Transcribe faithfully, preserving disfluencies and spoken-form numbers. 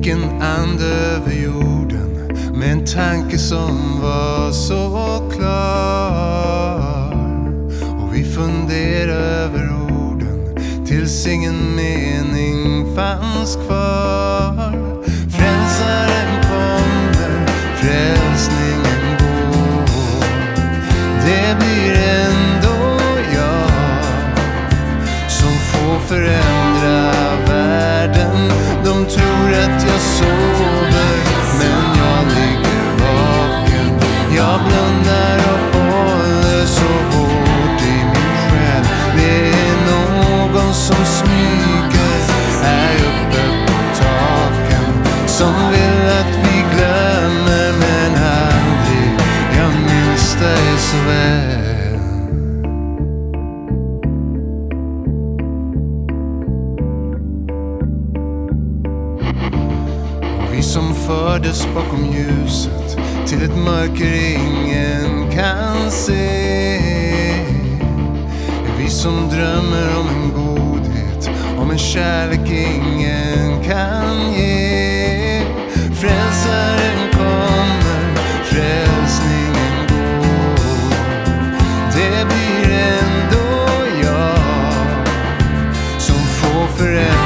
gick en ande över jorden med en tanke som var så klar. Och vi funderade över orden tills ingen mening fanns kvar. Frälsaren kommer, frälsningen går. Det blir ändå jag som får förändra världen. De tror att jag sover, men jag ligger vaken. Jag blundar och håller så hårt i min själ. Det är någon som smyger här uppe på taken, som vill att vi glömmer men aldrig. Jag minns dig så väl. Vi som fördes bakom ljuset till ett mörker ingen kan se. Vi som drömmer om en godhet, om en kärlek ingen kan ge. Frälsaren kommer, frälsningen går. Det blir ändå jag som får förändra